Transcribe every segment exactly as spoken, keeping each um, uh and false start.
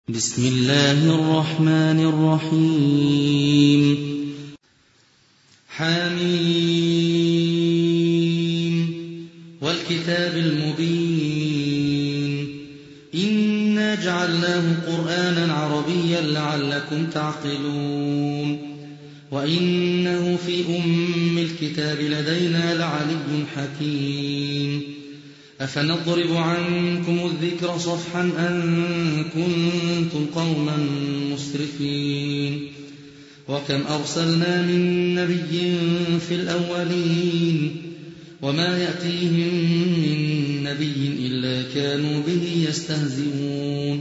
بسم الله الرحمن الرحيم حميم والكتاب المبين إنا جعلناه قرآنا عربيا لعلكم تعقلون وإنه في أم الكتاب لدينا لعلي حكيم أفنضرب عنكم الذكر صفحا أن كنتم قوما مسرفين وكم أرسلنا من نبي في الأولين وما يأتيهم من نبي إلا كانوا به يستهزئون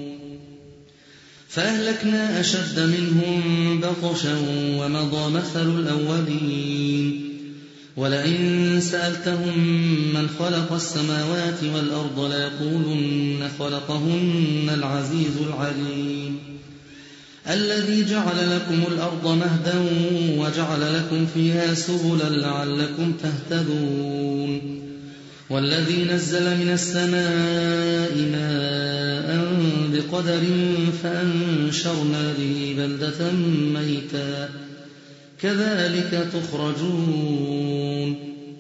فأهلكنا أشد منهم بطشا ومضى مثل الأولين ولئن سألتهم من خلق السماوات والأرض ليقولن خلقهن العزيز العليم الذي جعل لكم الأرض مهدا وجعل لكم فيها سبلا لعلكم تهتدون والذي نزل من السماء ماء بقدر فأنشرنا به بلدة ميتا كذلك تخرجون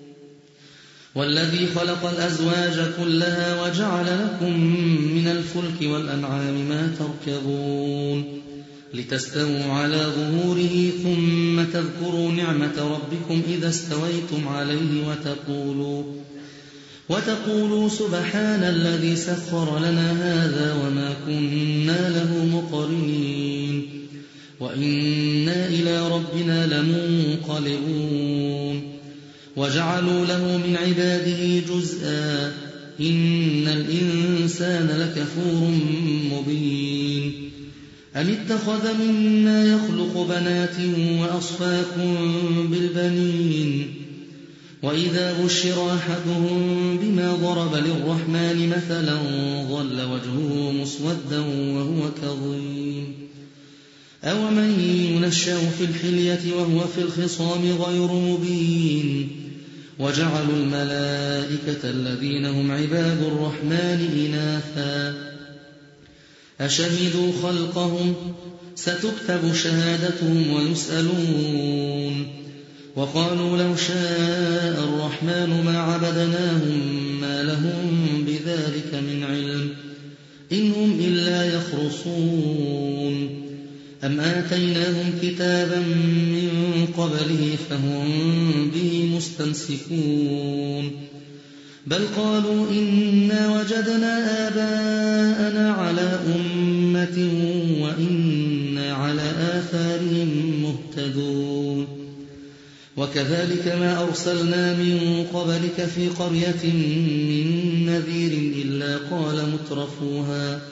والذي خلق الأزواج كلها وجعل لكم من الفلك والأنعام ما تركبون لتستووا على ظهوره ثم تذكروا نعمة ربكم إذا استويتم عليه وتقولوا, وتقولوا سبحان الذي سخر لنا هذا وما كنا له مقرنين وإنا إلى ربنا لمنقلبون وجعلوا له من عباده جزءا إن الإنسان لكفور مبين أم اتخذ مما يخلق بنات وأصفاكم بالبنين وإذا بشر أحدهم بما ضرب للرحمن مثلا ظل وجهه مسودا وهو كظيم أومن ينشأ في الحلية وهو في الخصام غير مبين وجعلوا الملائكة الذين هم عباد الرحمن إناثا أشهدوا خلقهم ستكتب شهادتهم ويسألون وقالوا لو شاء الرحمن ما عبدناهم ما لهم بذلك من علم إن هم إلا يخرصون أم آتيناهم كتابا من قبله فهم به مستمسكون بل قالوا إنا وجدنا آباءنا على أمة وإنا على آثارهم مهتدون وكذلك ما أرسلنا من قبلك في قرية من نذير إلا قال مترفوها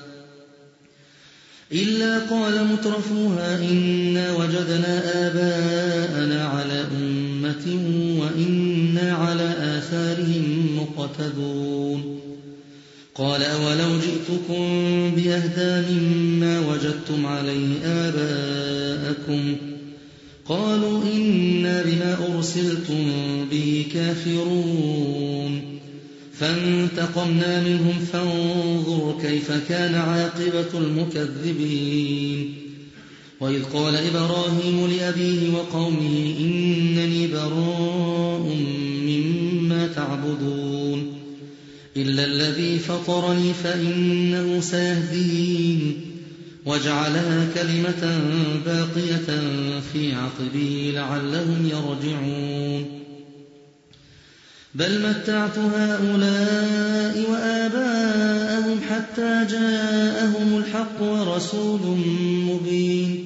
إلا قال مترفوها إنا وجدنا آباءنا على أمة وإنا على آثارهم مقتدون قال أولو جئتكم بأهدى مما وجدتم عليه آباءكم قالوا إنا بما أرسلتم به كافرون فانتقمنا منهم فانظر كيف كان عاقبة المكذبين وإذ قال إبراهيم لأبيه وقومه إنني براء مما تعبدون إلا الذي فطرني فإنه سيهدين وجعلها كلمة باقية في عقبه لعلهم يرجعون بل متعت هؤلاء وآباءهم حتى جاءهم الحق ورسول مبين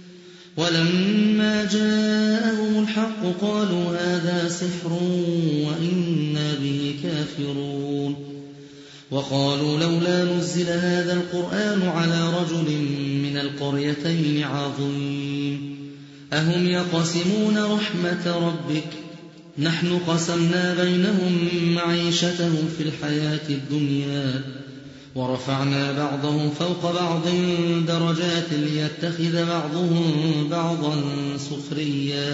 ولما جاءهم الحق قالوا هذا سحر وإنا به كافرون وقالوا لولا نزل هذا القرآن على رجل من القريتين عظيم أهم يقسمون رحمة ربك نحن قسمنا بينهم معيشتهم في الحياة الدنيا ورفعنا بعضهم فوق بعض درجات ليتخذ بعضهم بعضا سخريا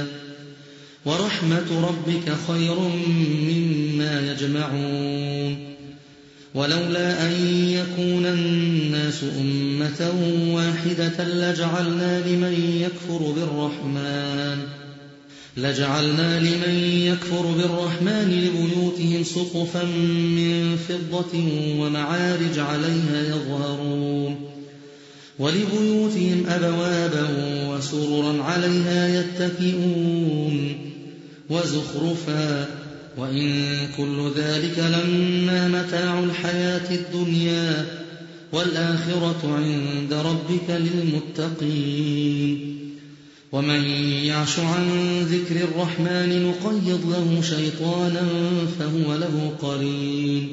ورحمة ربك خير مما يجمعون ولولا أن يكون الناس أمة واحدة لجعلنا لمن يكفر بالرحمن لجعلنا لمن يكفر بالرحمن لبيوتهم سقفا من فضة ومعارج عليها يظهرون ولبيوتهم أبوابا وسررا عليها يتكئون وزخرفا وإن كل ذلك لما متاع الحياة الدنيا والآخرة عند ربك للمتقين ومن يعش عن ذكر الرحمن نقيض له شيطانا فهو له قرين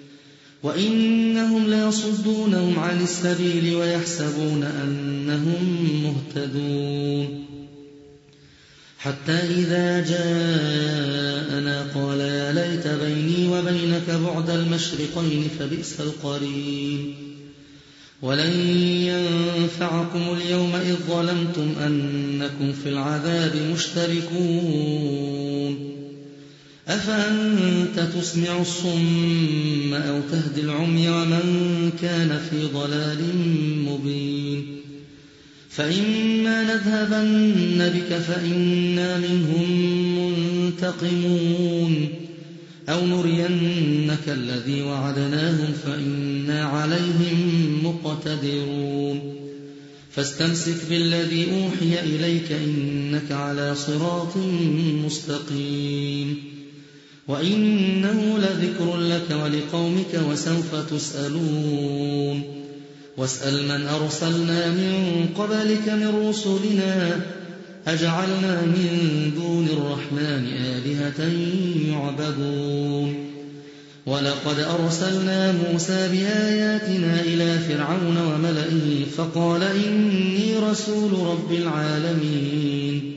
وإنهم ليصدونهم عن السبيل ويحسبون أنهم مهتدون حتى إذا جاءنا قال يا ليت بيني وبينك بعد المشرقين فبئس القرين ولن ينفعكم اليوم إذ ظلمتم أنكم في العذاب مشتركون أفأنت تسمع الصم أو تهدي العمي ومن كان في ضلال مبين فإما نذهبن بك فإنا منهم منتقمون أو نرينك الذي وعدناهم فإنا عليهم مقتدرون فاستمسك بالذي أوحي إليك إنك على صراط مستقيم وإنه لذكر لك ولقومك وسوف تسألون واسأل من أرسلنا من قبلك من رسلنا أجعلنا من دون الرحمن آلهة يعبدون ولقد أرسلنا موسى بآياتنا إلى فرعون وملئه فقال إني رسول رب العالمين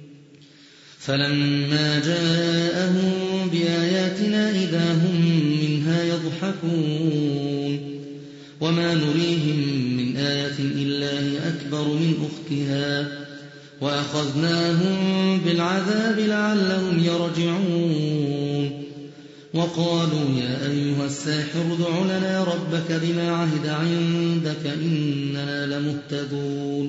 فلما جاءهم بآياتنا إذا هم منها يضحكون وما نريهم من آية إلا هي أكبر من أختها وأخذناهم بالعذاب لعلهم يرجعون وقالوا يا أيها الساحر ادع لنا ربك بما عهد عندك إننا لمهتدون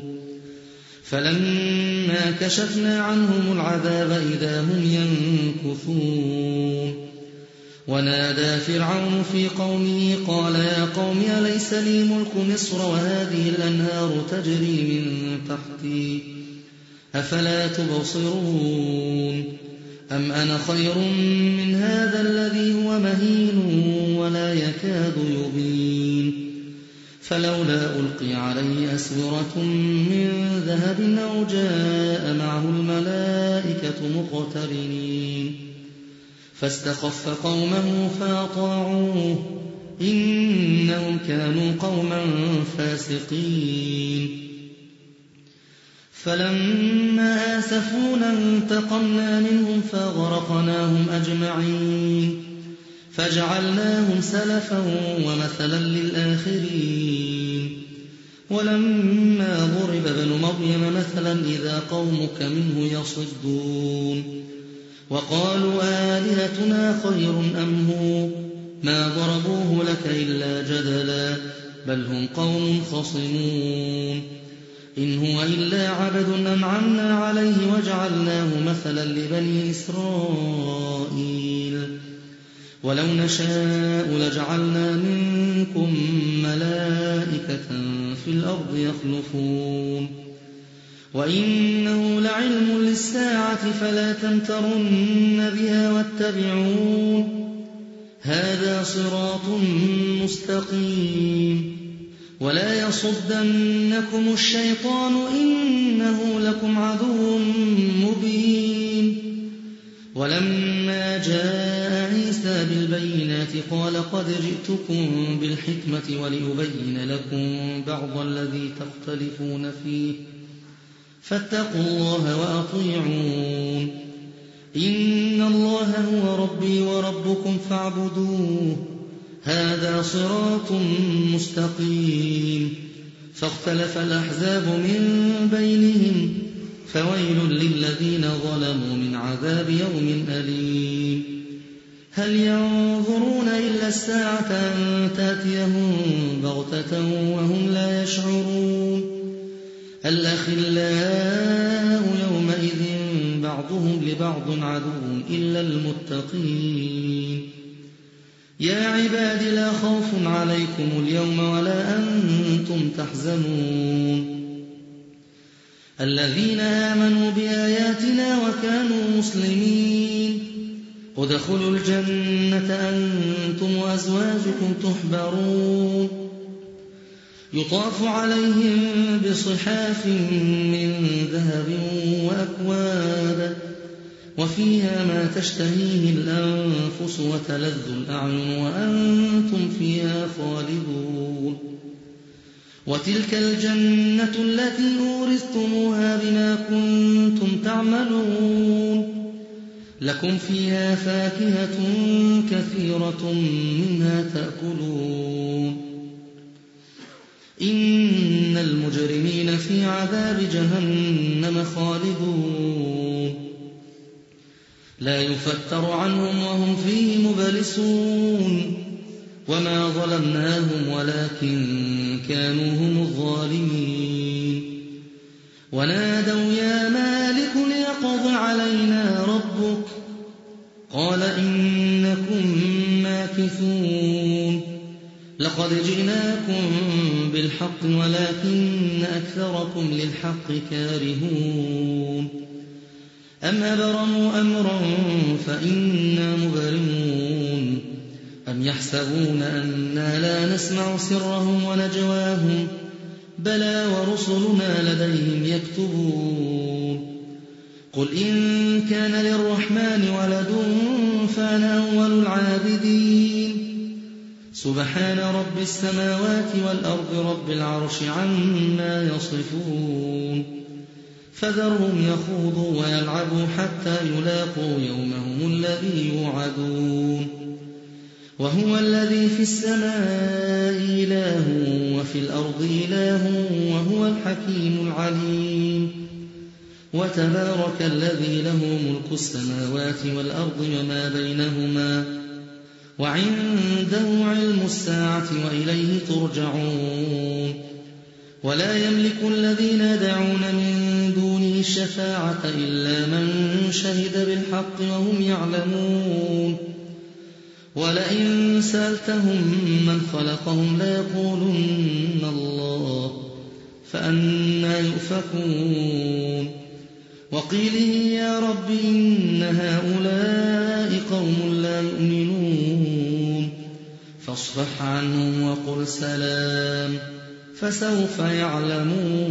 فلما كشفنا عنهم العذاب إذا هم ينكثون ونادى فرعون في قومه قال يا قوم أليس لي ملك مصر وهذه الأنهار تجري من تحتي أفلا تبصرون أم أنا خير من هذا الذي هو مهين ولا يكاد يبين فلولا ألقي عليه أسورة من ذهب أو جاء معه الملائكة مقترنين فاستخف قومه فأطاعوه إنهم كانوا قوما فاسقين فلما آسفونا انتقمنا منهم فأغرقناهم أجمعين فجعلناهم سلفا ومثلا للآخرين ولما ضرب ابن مريم مثلا إذا قومك منه يصدون وقالوا آلهتنا خير أم هو ما ضربوه لك إلا جدلا بل هم قوم خصمون إن هو إلا عبد أنعمنا عليه وجعلناه مثلا لبني إسرائيل ولو نشاء لجعلنا منكم ملائكة في الأرض يخلفون وإنه لعلم للساعة فلا تمترن بها واتبعون هذا صراط مستقيم ولا يصدنكم الشيطان إنه لكم عدو مبين ولما جاء عيسى بالبينات قال قد جئتكم بالحكمة ولأبين لكم بعض الذي تختلفون فيه فاتقوا الله وأطيعون إن الله هو ربي وربكم فاعبدوه هذا صراط مستقيم فاختلف الأحزاب من بينهم فويل للذين ظلموا من عذاب يوم أليم هل ينظرون إلا الساعة أن تأتيهم بغتة وهم لا يشعرون الأخلاء يومئذ بعضهم لبعض عدو إلا المتقين يا عباد لا خوف عليكم اليوم ولا أنتم تحزنون الذين آمنوا بآياتنا وكانوا مسلمين ادخلوا الجنة أنتم وأزواجكم تحبرون يطاف عليهم بصحاف من ذهب وأكواب وفيها ما تشتهيه الأنفس وتلذ الأعين وأنتم فيها خالدون وتلك الجنة التي أورثتموها بما كنتم تعملون لكم فيها فاكهة كثيرة منها تأكلون إن المجرمين في عذاب جهنم خالدون لا يفتر عنهم وهم فيه مبلسون وما ظلمناهم ولكن كانوا هم الظالمين ونادوا يا مالك ليقض علينا ربك قال إنكم ماكثون لقد جئناكم بالحق ولكن أكثركم للحق كارهون أم أبرموا أمرا فإنا مبرمون أم يحسبون أنا لا نسمع سرهم ونجواهم بلى ورسلنا لديهم يكتبون قل إن كان للرحمن ولد فأنا أول العابدين سبحان رب السماوات والأرض رب العرش عما يصفون فذرهم يخوضوا ويلعبوا حتى يلاقوا يومهم الذي يوعدون وهو الذي في السماء إله وفي الأرض إله وهو الحكيم العليم وتبارك الذي له ملك السماوات والأرض وما بينهما وعنده علم الساعة وإليه ترجعون ولا يملك الذين يدعون من دونه الشفاعة إلا من شهد بالحق وهم يعلمون ولئن سألتهم من خلقهم ليقولن الله فأنى يؤفكون وقيله يا رب إن هؤلاء قوم لا يؤمنون فاصفح عنهم وقل سلام فسوف يعلمون